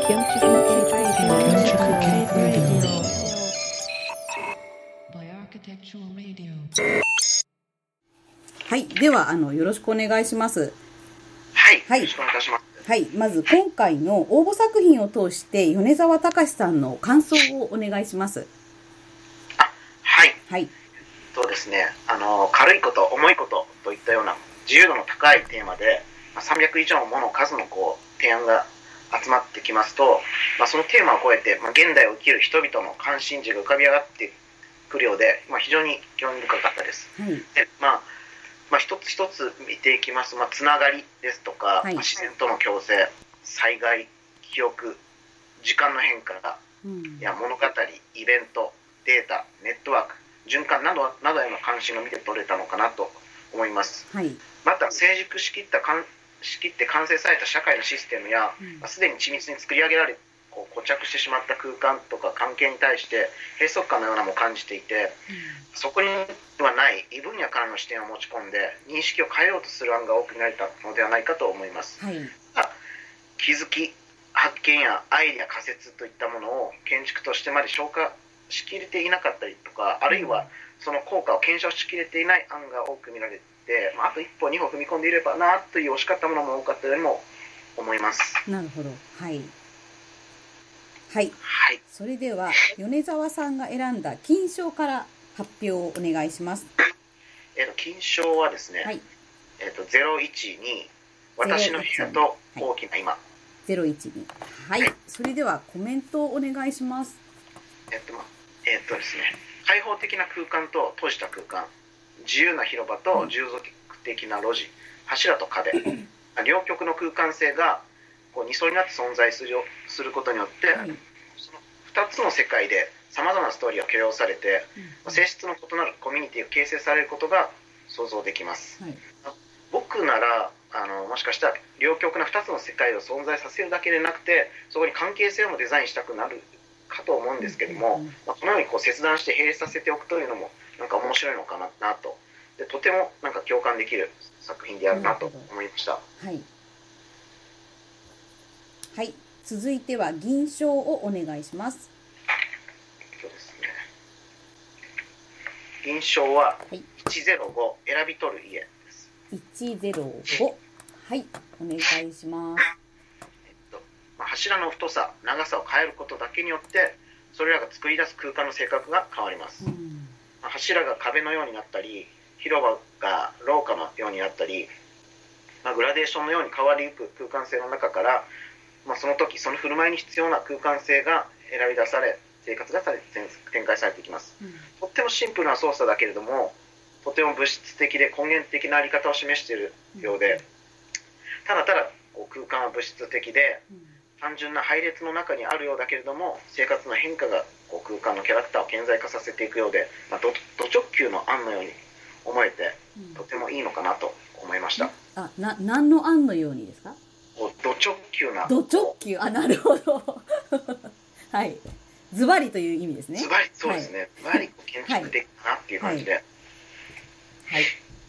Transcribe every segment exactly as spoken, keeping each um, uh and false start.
はい、ではあのよろしくお願いします。 はい、 はい、 よろしくお願いします。 はい、まず今回の応募作品を通して米沢隆さんの感想をお願いします。 あ、はい。 はい。 そうですね。あの軽いこと、重いことといったような自由度の高いテーマで、まあ、さんびゃく以上もの数のこう提案が集まってきますと、まあ、そのテーマを超えて、まあ、現代を生きる人々の関心事が浮かび上がってくるようで、まあ、非常に興味深かったです。 はい、 で、まあまあ、一つ一つ見ていきます。まあ、つながりですとか、はい、まあ、自然との共生、災害、記憶、時間の変化、うん、や物語、イベント、データ、ネットワーク、循環などなどへの関心が見て取れたのかなと思います。はい、また成熟しきったしきって完成された社会のシステムや、うんまあ、すでに緻密に作り上げられこう固着してしまった空間とか関係に対して閉塞感のようなものを感じていて、うん、そこにはない異分野からの視点を持ち込んで認識を変えようとする案が多く見られたのではないかと思います。はい、気づき、発見やアイデア仮説といったものを建築としてまで消化しきれていなかったりとか、あるいはその効果を検証しきれていない案が多く見られて、まあ、あと一歩二歩踏み込んでいればなという惜しかったものも多かったようにも思います。 なるほど。はいはい、はい、それでは米沢さんが選んだ金賞から発表をお願いします。 えー、と金賞はですね、はいえー、とゼロいちに私の部屋と大きな今、はい、 ゼロいちにはい、はい、それではコメントをお願いします。 えっ、ー、とまあえっ、ー、とですね開放的な空間と閉じた空間、自由な広場と従属的な路地、柱と壁両極の空間性がこう二層になって存在するすることによって、はい、そのふたつの世界でさまざまなストーリーが許容されて、うん、性質の異なるコミュニティが形成されることが想像できます。はい、僕ならあのもしかしたら両極なふたつの世界を存在させるだけでなくて、そこに関係性もデザインしたくなるかと思うんですけども、うんうんまあ、このようにこう切断して並列させておくというのもなんか面白いのかな、なとでとてもなんか共感できる作品であるなと思いました。 はいはい、続いては銀賞をお願いします。 そうですね。銀賞はいちゼロご、選び取る家です。 いちゼロご、はい、お願いします。 えっとまあ、柱の太さ、長さを変えることだけによってそれらが作り出す空間の性格が変わります。うんまあ、柱が壁のようになったり、広場が廊下のようになったり、まあ、グラデーションのように変わりゆく空間性の中からまあ、その時その振る舞いに必要な空間性が選び出され生活がされ展開されていきます、うん、とってもシンプルな操作だけれどもとても物質的で根源的なあり方を示しているようで、うん、ただただこう空間は物質的で、うん、単純な配列の中にあるようだけれども生活の変化がこう空間のキャラクターを顕在化させていくようで、まあ、ド直球の案のように思えて、とてもいいのかなと思いました。 あ、な、何の案のようにですか？ ド直球なド直球あなるほどはいズバリという意味ですね。 ズバリそうですね、ズバリ建築的かなっていう感じではい、 はい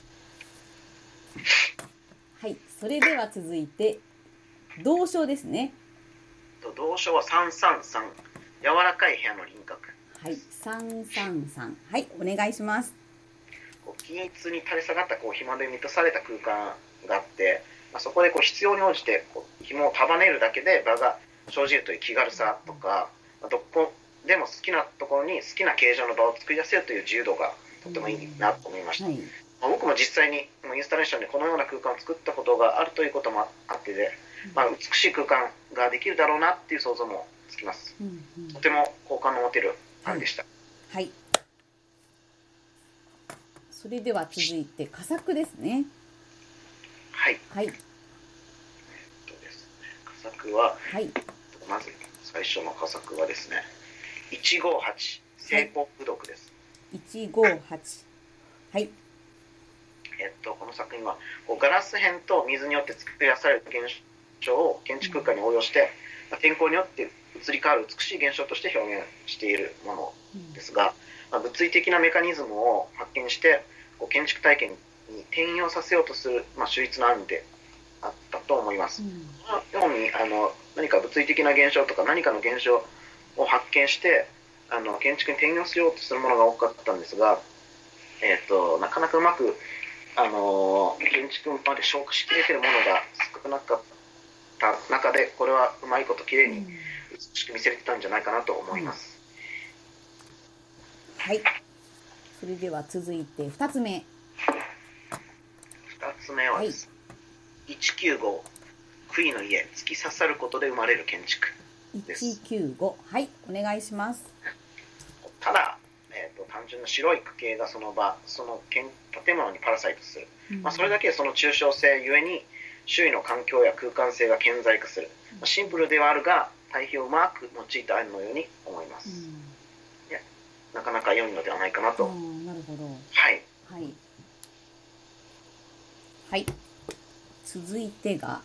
はい、それでは続いて同賞ですね。 同賞はさんさんさん柔らかい部屋の輪郭。 はいさんさんさんはいお願いします。 こう均一に垂れ下がったこう紐で満たされた空間があってまあ、そこでこう必要に応じてこう紐を束ねるだけで場が生じるという気軽さとか、まあ、どこでも好きなところに好きな形状の場を作り出せるという自由度がとてもいいなと思いました。はいまあ、僕も実際にインスタレーションでこのような空間を作ったことがあるということもあってで、まあ、美しい空間ができるだろうなっていう想像もつきます。うんうん、とても好感の持てる案でした。 はい、はい、それでは続いて佳作ですね。 はい、 はい、 えっとですね、佳作は、 はい、 まず最初の佳作はですね、いちごはち聖ポップ読です。 いちごはちはい。 えっとこの作品はこうガラス片と水によって作り出される現象を建築空間に応用して、うん、天候によって移り変わる美しい現象として表現しているものですが、うんまあ、物理的なメカニズムを発見してこう建築体験に転用させようとする、まあ、秀逸な案であったと思います。うん、ようにあの何か物理的な現象とか何かの現象を発見してあの建築に転用しようとするものが多かったんですが、えー、となかなかうまく、あのー、建築まで消化しきれてるものが少なかった中で、これはうまいこときれいに美しく見せれてたんじゃないかなと思います。 うん、はい、それでは続いてふたつめ。 ふたつめはです、はい、いちきゅうご杭の家、突き刺さることで生まれる建築です。 いちきゅうご、はい、お願いします。 ただ、えー、と単純な白い区形がその場その建物にパラサイトする、うん、まあ、それだけその抽象性ゆえに周囲の環境や空間性が顕在化する、まあ、シンプルではあるが対比をうまく用いた案のように思います、うん、いやなかなか良いのではないかなと。 あ、なるほど。 はいはい、はい、続いてが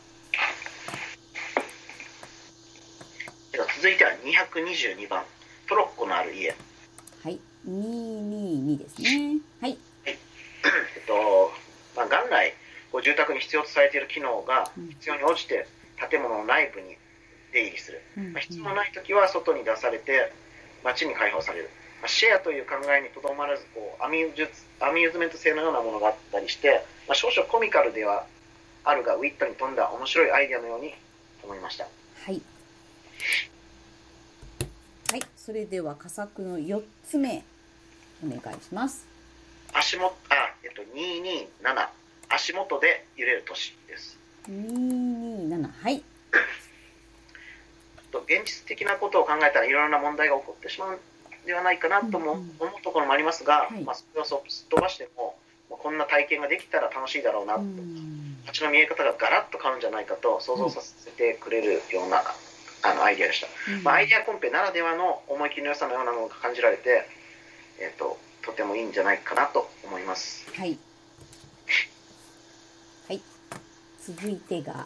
続いてはにひゃくにじゅうにばん、トロッコのある家。 はい、にひゃくにじゅうにですね。はい、はい、 えっと、まあ、元来こう住宅に必要とされている機能が必要に応じて建物の内部に出入りする、うんうん、まあ、必要のないときは外に出されて街に開放される、まあ、シェアという考えにとどまらずこうアミューズアミューズメント性のようなものがあったりして、まあ、少々コミカルではあるがウィットに富んだ面白いアイデアのように思いました。 はいはい、それでは佳作のよっつめお願いします。 足元、あ、えっと、にひゃくにじゅうなな、足元で揺れる都市です。 にひゃくにじゅうなな、はい。 現実的なことを考えたらいろいろな問題が起こってしまうんではないかなとも思うところもありますが、うんうん、まあ、それをすっ飛ばしても、こんな体験ができたら楽しいだろうなと、うん、街の見え方がガラッと変わるんじゃないかと想像させてくれるような、うん、あのアイデアでした、うん、まあ、アイデアコンペならではの思い切りの良さのようなものが感じられて、えー、ととてもいいんじゃないかなと思います。 はい、はい、続いてが、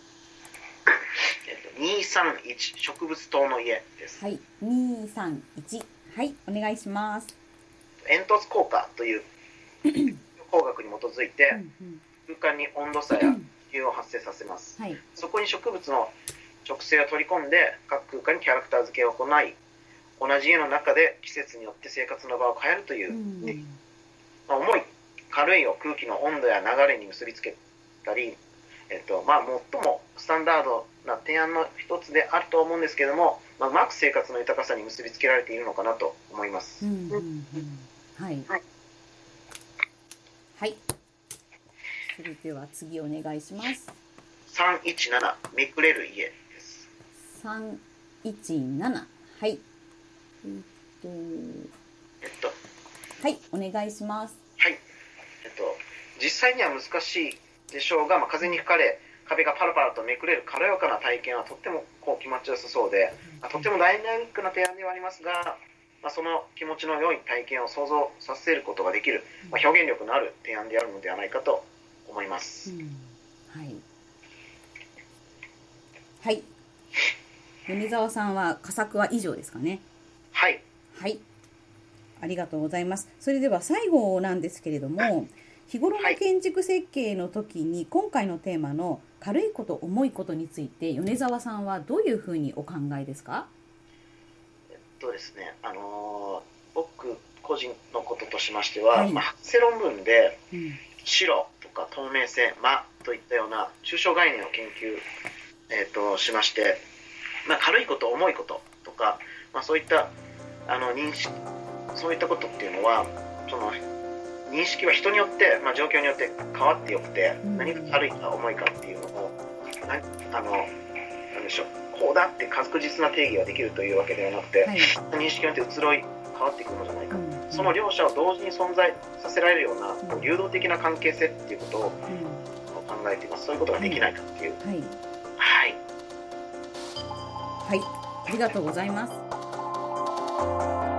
えー、とにひゃくさんじゅういち、植物棟の家です。 はい、にひゃくさんじゅういち、はい、お願いします。 煙突効果という工学に基づいて空間に温度差や気流を発生させます、はい、そこに植物の直性を取り込んで各空間にキャラクター付けを行い、同じ家の中で季節によって生活の場を変えるという、ね、まあ、重い軽いを空気の温度や流れに結びつけたり、えっとまあ、最もスタンダードな提案の一つであると思うんですけれども、まあ、うまく生活の豊かさに結びつけられているのかなと思います。うんうんうん、 はい、はいはい、それでは次お願いします。 さんいちなな、めくれる家です。 さんいちなな、はい、えっと、 えっと、 はい、お願いします。 はい、えっと、実際には難しいでしょうが、まあ、風に吹かれ壁がパラパラとめくれる軽やかな体験はとってもこう気持ちよさそうで、まあ、とってもダイナミックな提案ではありますが、まあ、その気持ちの良い体験を想像させることができる、まあ、表現力のある提案であるのではないかと思います、うん、 はい、はい、米沢さんは佳作は以上ですかね。 はい、 はい、ありがとうございます。それでは最後なんですけれども、日頃の建築設計の時に今回のテーマの軽いこと重いことについて米沢さんはどういうふうにお考えですか？ えっとですね、あのー、僕個人のこととしましては、はい、まあ、博士論文で、うん、白とか透明性、間といったような抽象概念を研究、えー、としまして、まあ、軽いこと重いこととか、まあ、そういったあの認識そういったことっていうのはその認識は人によって、まあ、状況によって変わってよくて、うん、何が軽いか重いかっていうのを何あのなんでしょうこうだって確実な定義ができるというわけではなくて、はい、認識によって移ろい変わっていくのじゃないか、うん、その両者を同時に存在させられるような、うん、流動的な関係性っていうことを、うん、考えています。そういうことができないかっていう、はい、はいはい、ありがとうございます。